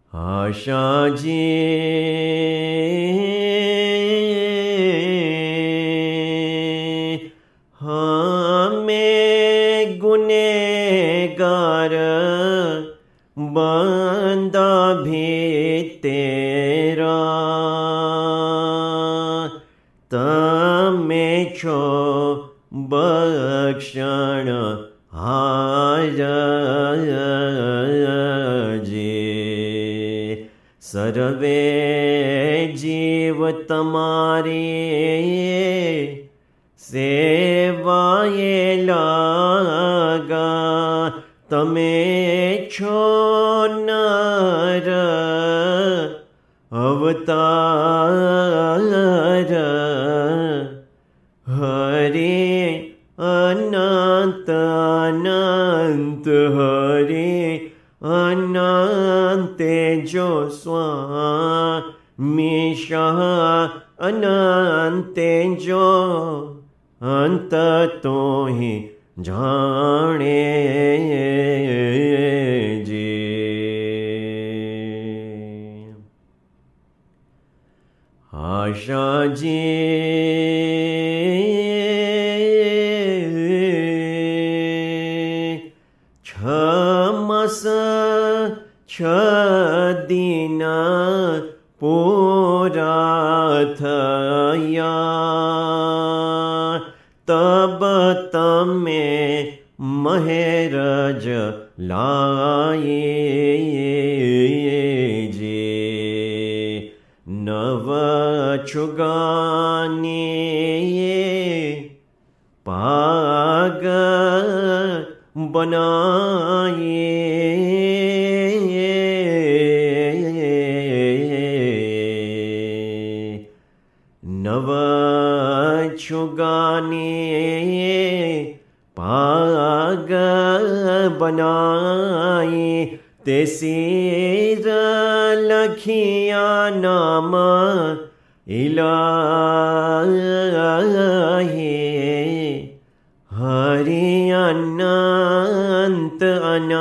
आशा जी हमें गुनेगार बंदा भी तेरा तमे छो बक्षण हार सर्वे जीव तमारी सेवाए लागा तमे छो नर अवतार हरे अनंत अनंत हरे अनंत जो स्वामी शाह अनंत जो अंत तो ही जाने जी। आशा जी छमस दिन पूरा थया तब तमे महरज लाए जे नव छुगाने पाग बनाए नव छुगाने पाग बनाए ते सिर लखिया नाम इलाहे हरि अनंत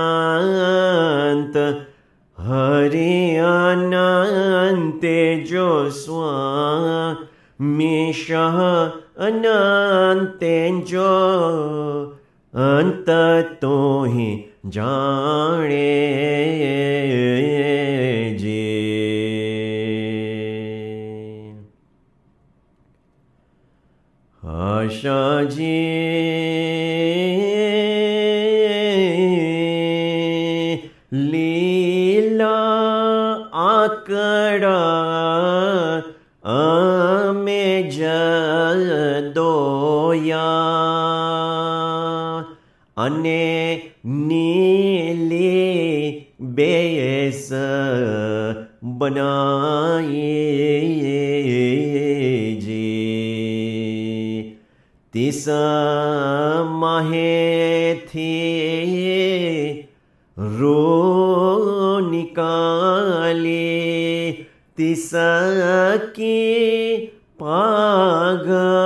अनंत हरि अनंत जो स्वामी शाह अनंत जो अंत तो ही जाने जी। आशा जी लीला आकड़ा में जदोया अने नीली बेस बनाए जी तिस माहे थी रो निकाले तिस की पाग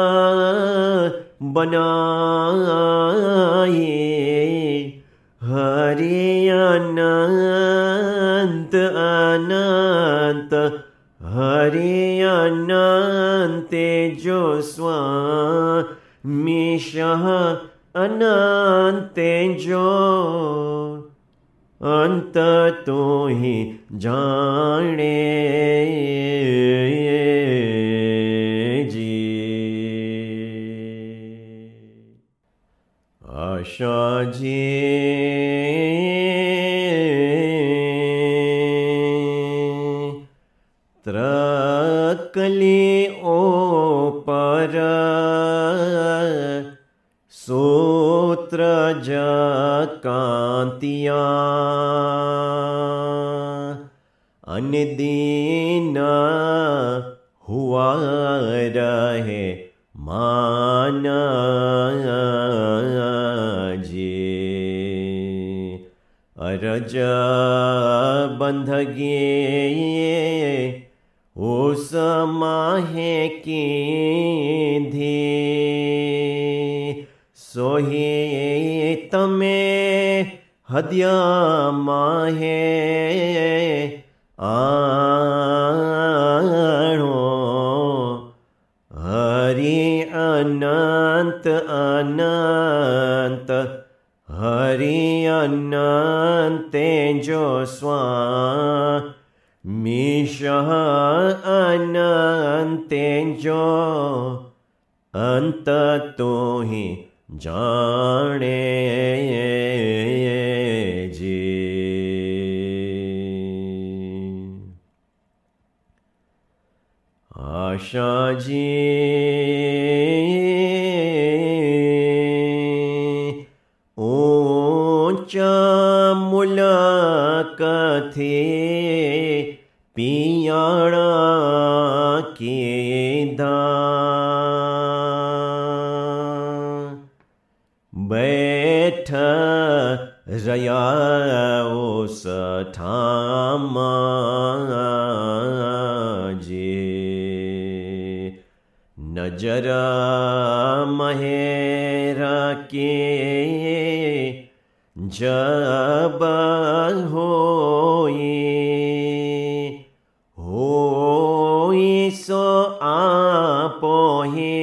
बनाए हरि अनंत अनंत हरि अनंत जो स्वामी शाह अनंत जो अंत तो ही जाने जी। आशा जी त्रकली ओ पर सूत्र जकांतिया अनदीन हुआ रहे मान जी अरज बंधगे उस माहे की धी सोही तमे हदिया माहे आणो हरि अनंत अनंत हरि अनंत जो स्वामी अनंत जो अंत तो ही जाने जी। आशा जी ऊंचा मुलाकथे पियाणा के बैठ रया उस ठामा जे नजर महेरा के जब होई सो आपो ही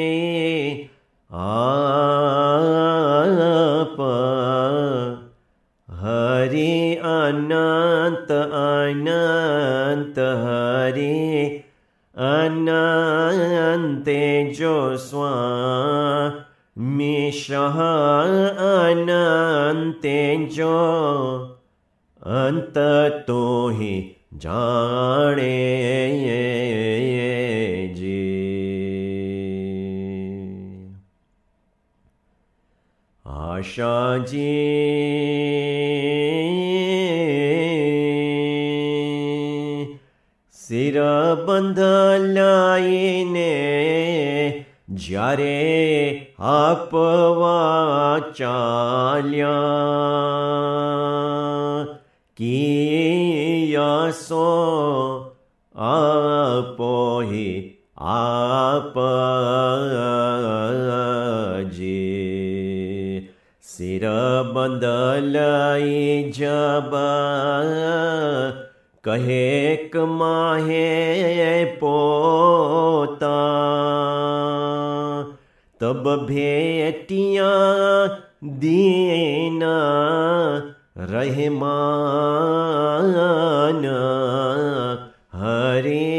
आप हरि अनंत अनंत हरि अनंत जो स्वामी अनंत जो अंत तो ही जाने जी। आशा जी सिर बंधलाईने જ્યારે આપવા ચાલ્યા કિયાસો આપોહી આપજે સિર બંધલાઈ જબ કહે કમાહે પોતા तब भेटिया दीना रहमान हरे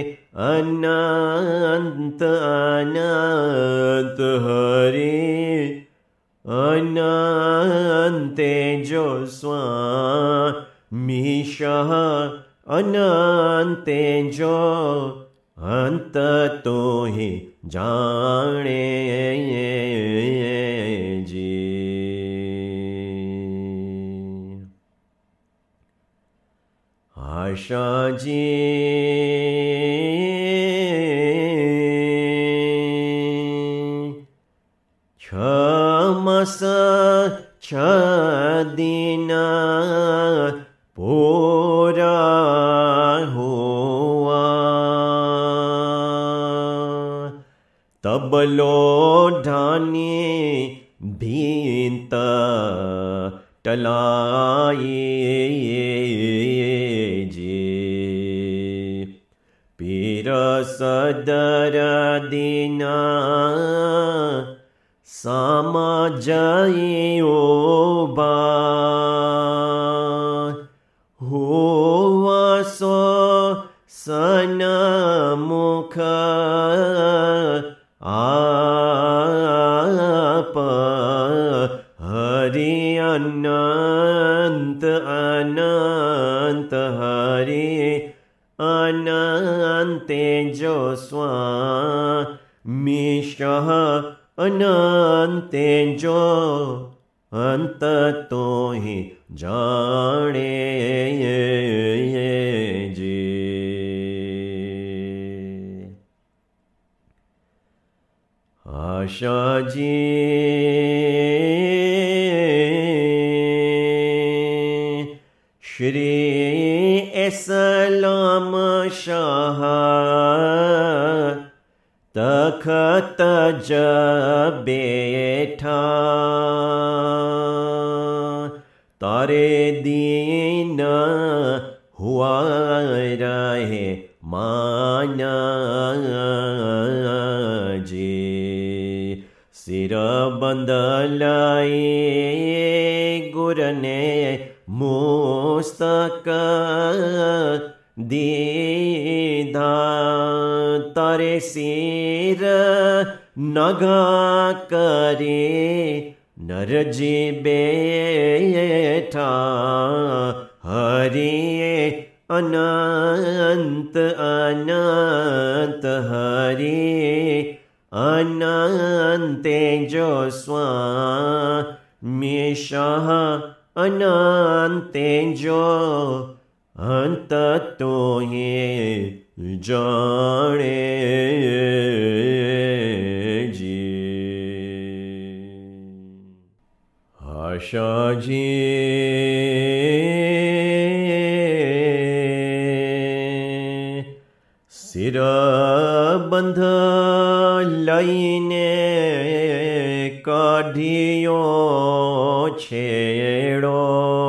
अनंत अनंत हरे अनंत जो स्वामी अनंत जो अंत तो ही जाने जी। आशा जी छमस छदिना पूरा हुआ तब लोढ़ानी भींत टलाई जी पीर सदर दीना समझाइयो बा हुआ सो सन्मुख आप हरि अनंत अनंत हरि अनंत जो स्वामी अनंत जो अंत तो ही जाने जी। आशा जी श्री इस्लाम शाह तखत जब बैठा तारे दीन हुआ रहे माना जी। सिर बंदलाई गुरने मुस्तक दीधा, तारे सिर नगा करे नरजी बेठा। हरि अनंत अनंत हरि अनंते जो स्वामी शाह अनंते जो अंत तो ये जाने जी। आशा जी सिर बंध लईने काढ़ियो छेड़ो,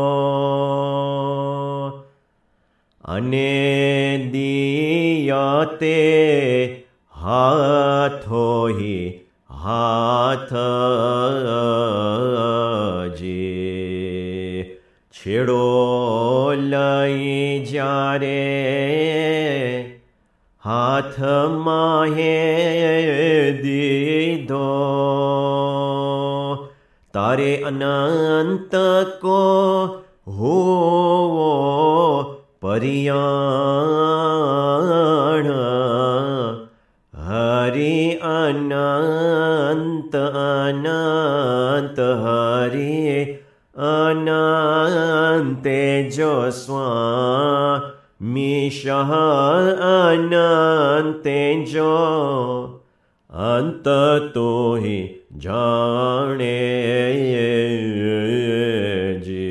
अने दियाते हाथो ही हाथ जी। छेड़ो लई जारे हाथ माहे दीधो, तारे अनंत को हो परियाण। हरि अनंत अनंत हरि अनंते जो स्वामी शाह अनंते जो अंत तो ही जाने जी।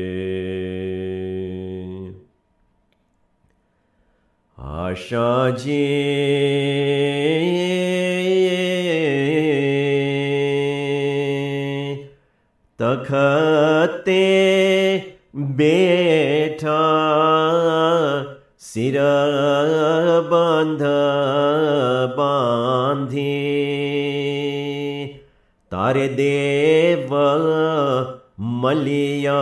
आशा जी तखते बेठा सिर बंध बांधी, तारे देव मलिया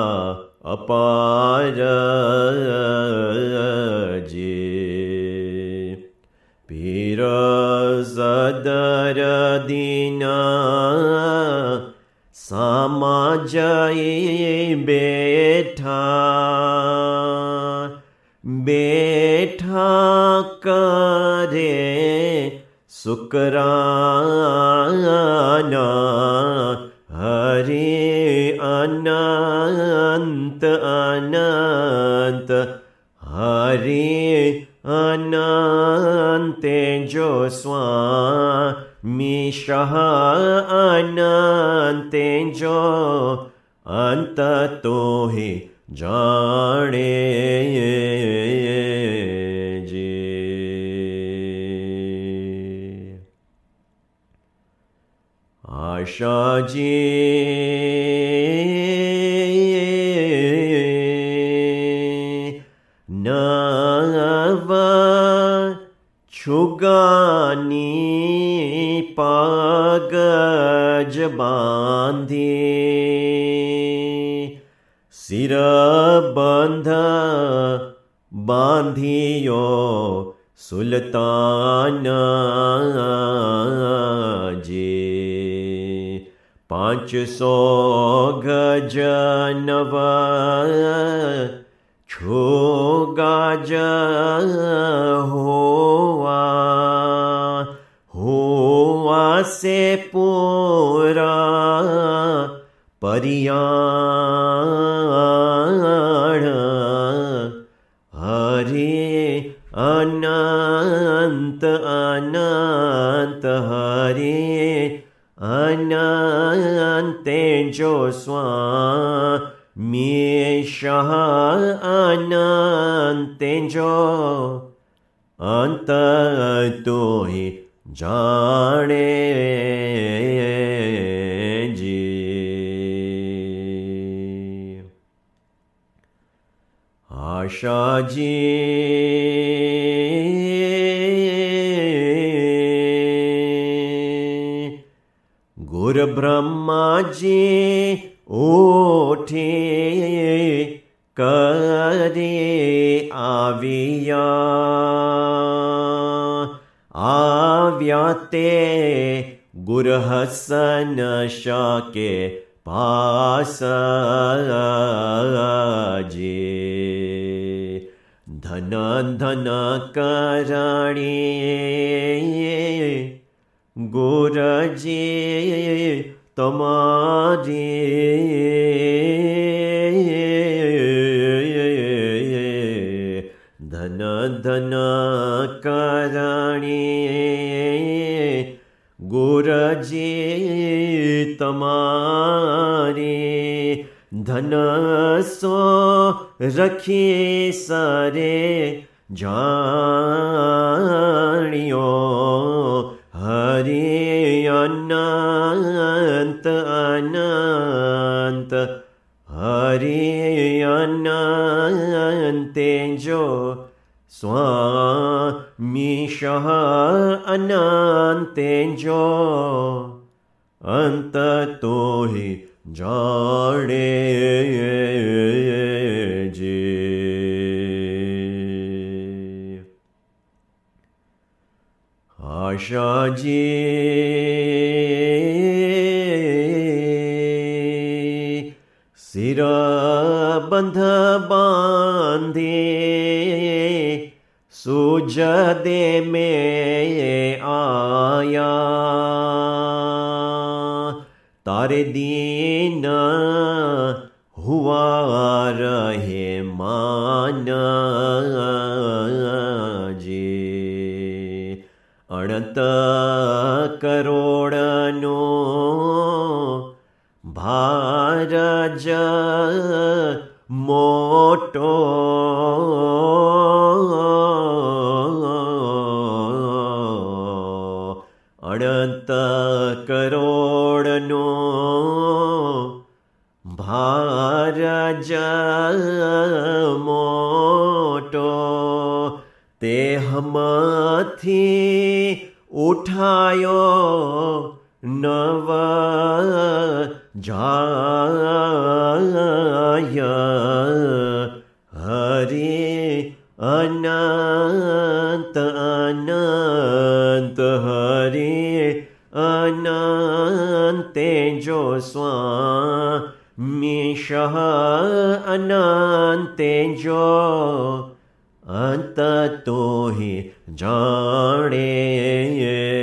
अपार जी। पीर सदर दीना सामा जाई बेठा, बेठा करे शुक्राना। हरि अनंत अनंत हरि अनंते जो स्वामी शाह अनंते जो अंत तो ही जाने जी। आशा जी नव छुगानी पागज बांधी, सिर बंध बांधियो सुल्तान जी। 500 गज नव छो गज हुआ से पूरा परियाण। हरि अनंत अनंत हरि अनंते जो स्वामी शाह अनंते जो अंत तो ही जाने जी। આશાજી ગુર બ્રહ્માજી ઉઠી કરી આવ્યા તે ગુર હસન શાકે પાસજી ધન ધન કરાણી ગુરજી તમારી ધન ધન કરાણી ગુરજી તમારી ધનસો રખી સરે જાણ્યો હરિ અનંત અનંત હરિ અનંતે જો સ્વામી શહ અનંતે જો અંત તો હિ જાણે જે આશાજી સિર બંધ બાંધે સુજદે મેં આયા તારે દીન હુઆ રહે માનજી અણત કરોડનો ભારજ મોટો અણત કરોડનો ભારજ મોટો તે હમથી ઉઠાયો નવ જાય હરે અનંત અનંત હરે અનંતે જો સ્વામી શહ અનંતે જો અંત તો હિ જાણે